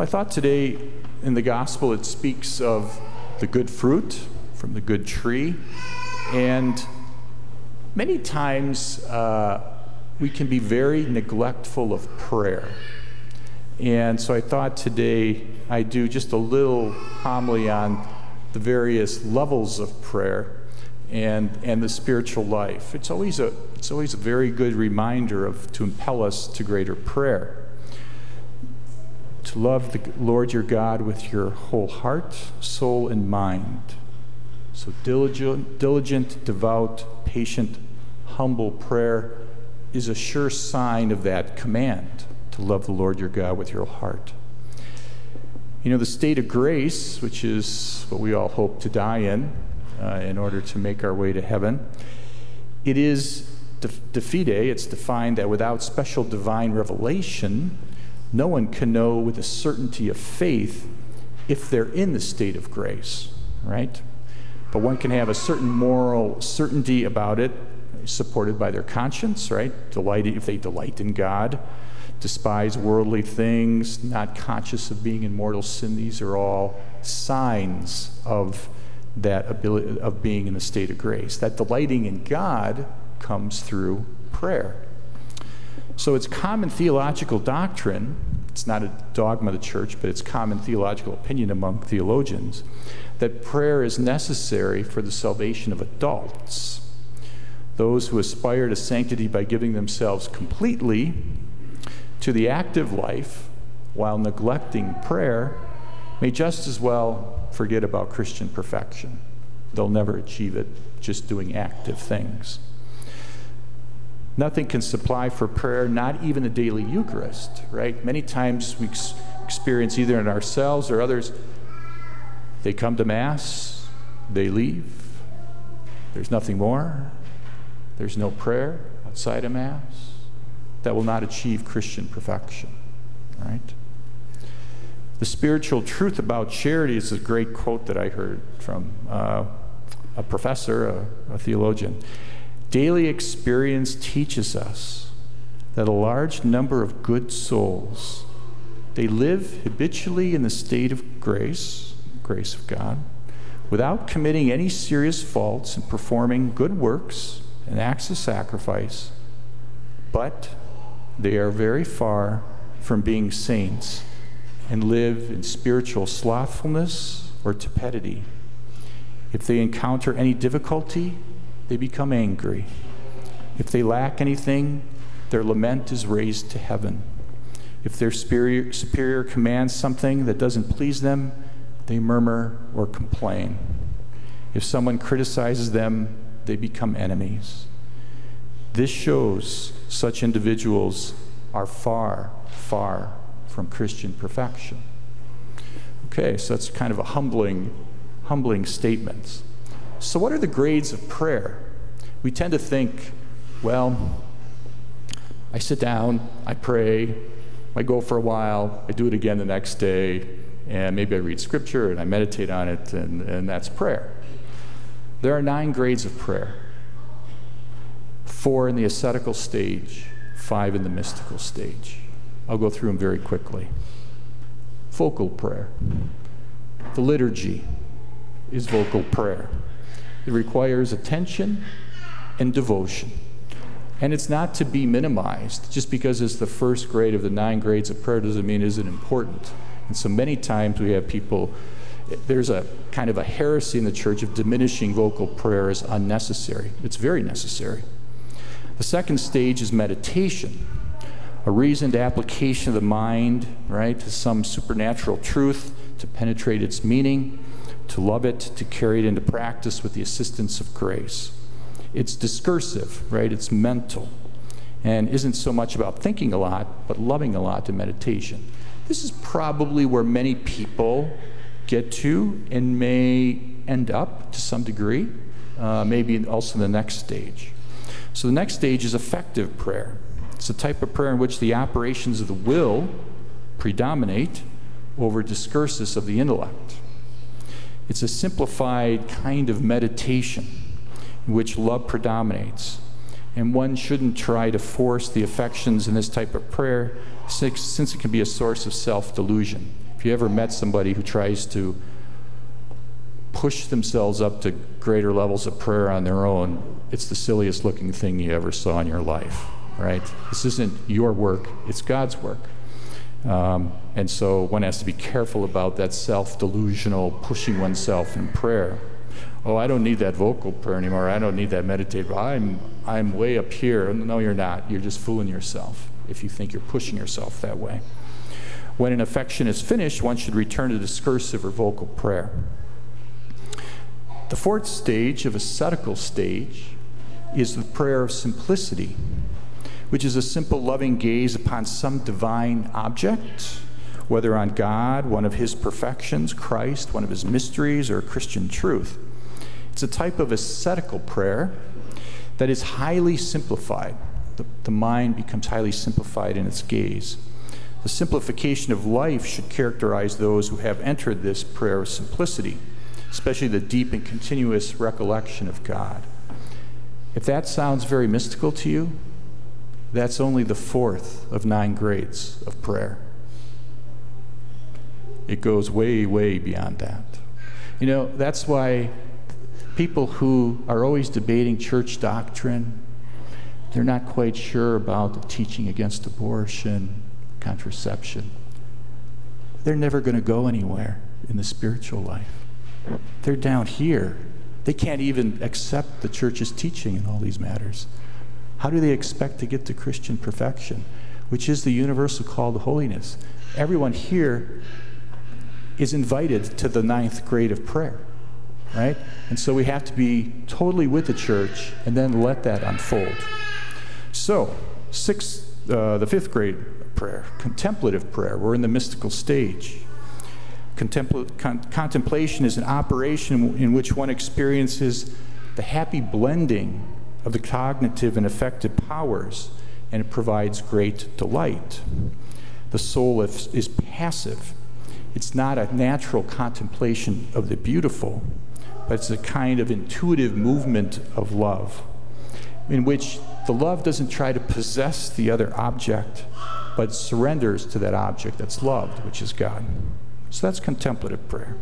Well, I thought today in the gospel it speaks of the good fruit from the good tree, and many times we can be very neglectful of prayer. And so I thought today I'd do just a little homily on the various levels of prayer and the spiritual life. It's always a very good reminder to impel us to greater prayer. To love the Lord your God with your whole heart, soul, and mind. So diligent, devout, patient, humble prayer is a sure sign of that command, to love the Lord your God with your heart. You know, the state of grace, which is what we all hope to die in order to make our way to heaven, it is de fide. It's defined that without special divine revelation, no one can know with a certainty of faith if they're in the state of grace, right? But one can have a certain moral certainty about it, supported by their conscience, right? If they delight in God, despise worldly things, not conscious of being in mortal sin. These are all signs of that ability of being in the state of grace. That delighting in God comes through prayer. So it's common theological doctrine, it's not a dogma of the church, but it's common theological opinion among theologians, that prayer is necessary for the salvation of adults. Those who aspire to sanctity by giving themselves completely to the active life while neglecting prayer may just as well forget about Christian perfection. They'll never achieve it just doing active things. Nothing can supply for prayer, not even the daily Eucharist, right? Many times we experience either in ourselves or others, they come to Mass, they leave, there's nothing more, there's no prayer outside of Mass. That will not achieve Christian perfection, right? The spiritual truth about charity is a great quote that I heard from a professor, a theologian. Daily experience teaches us that a large number of good souls, they live habitually in the state of grace of God, without committing any serious faults and performing good works and acts of sacrifice, but they are very far from being saints and live in spiritual slothfulness or tepidity. If they encounter any difficulty, they become angry. If they lack anything, their lament is raised to heaven. If their superior commands something that doesn't please them, they murmur or complain. If someone criticizes them, they become enemies. This shows such individuals are far, far from Christian perfection. Okay, so that's kind of a humbling statement. So what are the grades of prayer? We tend to think, well, I sit down, I pray, I go for a while, I do it again the next day, and maybe I read scripture and I meditate on it, and that's prayer. There are 9 grades of prayer. 4 in the ascetical stage, 5 in the mystical stage. I'll go through them very quickly. Vocal prayer. The liturgy is vocal prayer. It requires attention and devotion. And it's not to be minimized. Just because it's the first grade of the 9 grades of prayer doesn't mean it isn't important. And so many times we have people, there's a kind of a heresy in the church of diminishing vocal prayer as unnecessary. It's very necessary. The second stage is meditation, a reasoned application of the mind, right, to some supernatural truth, to penetrate its meaning, to love it, to carry it into practice with the assistance of grace. It's discursive, right? It's mental, and isn't so much about thinking a lot, but loving a lot in meditation. This is probably where many people get to and may end up to some degree, maybe also the next stage. So the next stage is effective prayer. It's a type of prayer in which the operations of the will predominate over discursus of the intellect. It's a simplified kind of meditation in which love predominates. And one shouldn't try to force the affections in this type of prayer since it can be a source of self-delusion. If you ever met somebody who tries to push themselves up to greater levels of prayer on their own, it's the silliest looking thing you ever saw in your life, right? This isn't your work, it's God's work. And so one has to be careful about that self-delusional pushing oneself in prayer. Oh, I don't need that vocal prayer anymore. I don't need that meditative. I'm way up here. No, you're not. You're just fooling yourself if you think you're pushing yourself that way. When an affection is finished, one should return to discursive or vocal prayer. The fourth stage of ascetical stage is the prayer of simplicity, which is a simple loving gaze upon some divine object, whether on God, one of his perfections, Christ, one of his mysteries, or Christian truth. It's a type of ascetical prayer that is highly simplified. The mind becomes highly simplified in its gaze. The simplification of life should characterize those who have entered this prayer of simplicity, especially the deep and continuous recollection of God. If that sounds very mystical to you, that's only the fourth of 9 grades of prayer. It goes way, way beyond that. You know, that's why people who are always debating church doctrine, they're not quite sure about the teaching against abortion, contraception. They're never going to go anywhere in the spiritual life. They're down here. They can't even accept the church's teaching in all these matters. How do they expect to get to Christian perfection, which is the universal call to holiness? Everyone here is invited to the 9th grade of prayer, right? And so we have to be totally with the church and then let that unfold. So, the 5th grade of prayer, contemplative prayer. We're in the mystical stage. Contemplation is an operation in which one experiences the happy blending of the cognitive and affective powers, and it provides great delight. The soul is passive. It's not a natural contemplation of the beautiful, but it's a kind of intuitive movement of love, in which the love doesn't try to possess the other object, but surrenders to that object that's loved, which is God. So that's contemplative prayer.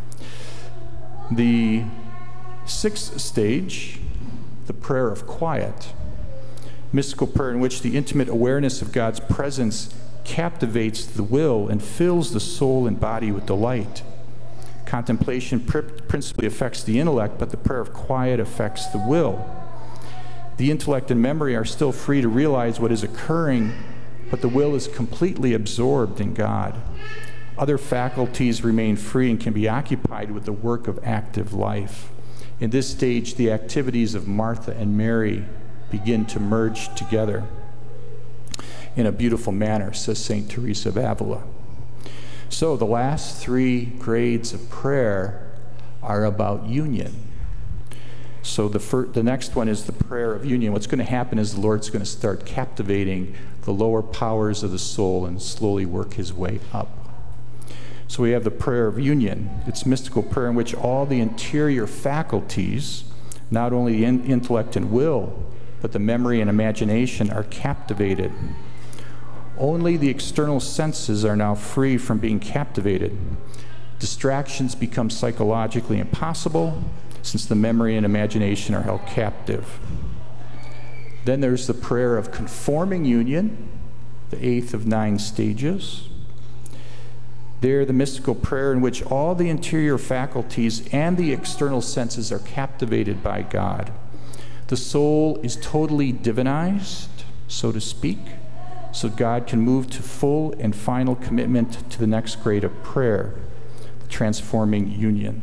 The 6th stage, the prayer of quiet, mystical prayer in which the intimate awareness of God's presence captivates the will and fills the soul and body with delight. Contemplation principally affects the intellect, but the prayer of quiet affects the will. The intellect and memory are still free to realize what is occurring, but the will is completely absorbed in God. Other faculties remain free and can be occupied with the work of active life. In this stage, the activities of Martha and Mary begin to merge together in a beautiful manner, says St. Teresa of Avila. So the last 3 grades of prayer are about union. So the next one is the prayer of union. What's going to happen is the Lord's going to start captivating the lower powers of the soul and slowly work his way up. So we have the prayer of union. It's mystical prayer in which all the interior faculties, not only the intellect and will, but the memory and imagination, are captivated. Only the external senses are now free from being captivated. Distractions become psychologically impossible, since the memory and imagination are held captive. Then there's the prayer of conforming union, the 8th of 9 stages. There, the mystical prayer in which all the interior faculties and the external senses are captivated by God. The soul is totally divinized, so to speak, so God can move to full and final commitment to the next grade of prayer, the transforming union.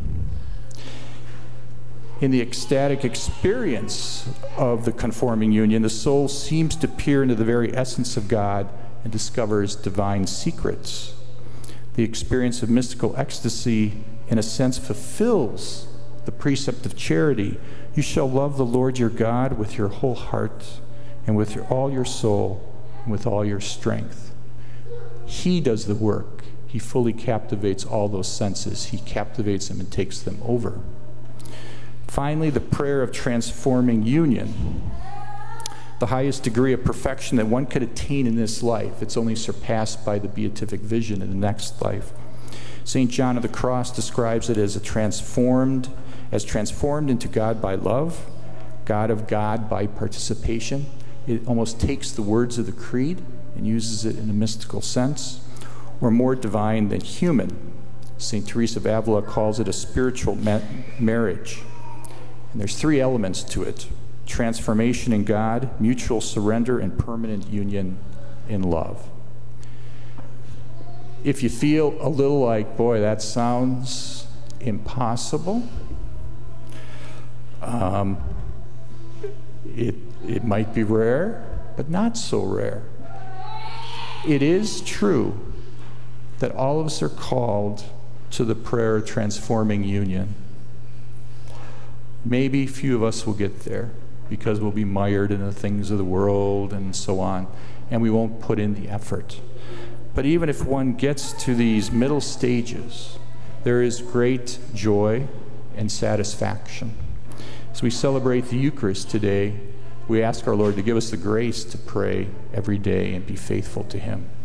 In the ecstatic experience of the conforming union, the soul seems to peer into the very essence of God and discovers divine secrets. The experience of mystical ecstasy, in a sense, fulfills the precept of charity. You shall love the Lord your God with your whole heart and with all your soul and with all your strength. He does the work. He fully captivates all those senses. He captivates them and takes them over. Finally, the prayer of transforming union, the highest degree of perfection that one could attain in this life. It's only surpassed by the beatific vision in the next life. St. John of the Cross describes it as transformed into God by love, God of God by participation. It almost takes the words of the creed and uses it in a mystical sense, or more divine than human. St. Teresa of Avila calls it a spiritual marriage. And there's 3 elements to it: transformation in God, mutual surrender, and permanent union in love. If you feel a little like, boy, that sounds impossible, it might be rare, but not so rare. It is true that all of us are called to the prayer of transforming union. Maybe few of us will get there because we'll be mired in the things of the world and so on, and we won't put in the effort. But even if one gets to these middle stages, there is great joy and satisfaction. As we celebrate the Eucharist today, we ask our Lord to give us the grace to pray every day and be faithful to Him.